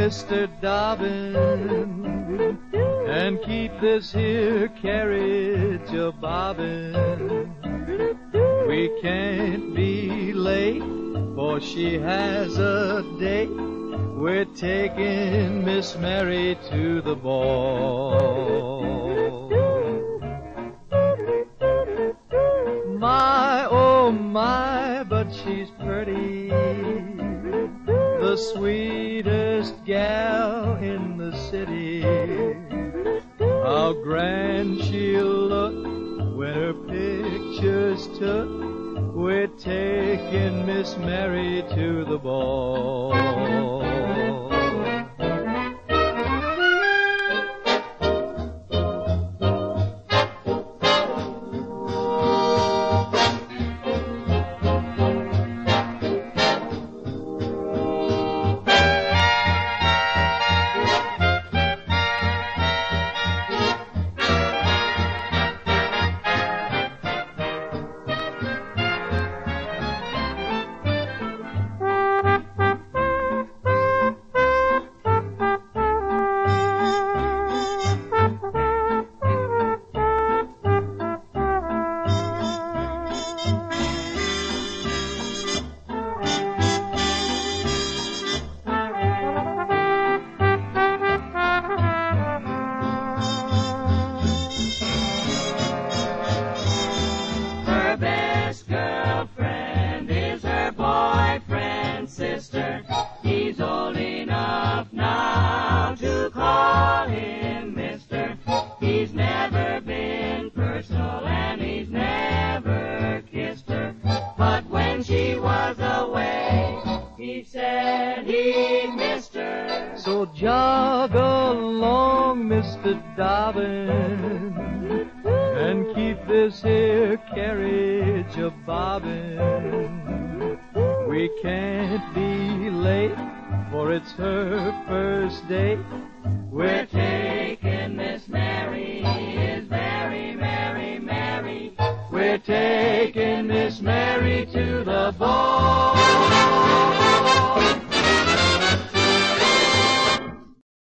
Mr. Dobbin, and keep this here carriage a-bobbin'. We can't be late, for she has a date. We're taking Miss Mary to the ball. My, oh my, but she's pretty, the sweetest gal in the city. How grand she'll look when her picture's took. We're taking Miss Mary to the ball. He's old enough now to call him Mister. He's never been personal and he's never kissed her. But when she was away, he said he missed her. So jog along, Mr. Dobbin, and keep this here carriage a-bobbin'. We can't be late, for it's her first date. We're taking Miss Mary, is very, very merry. We're taking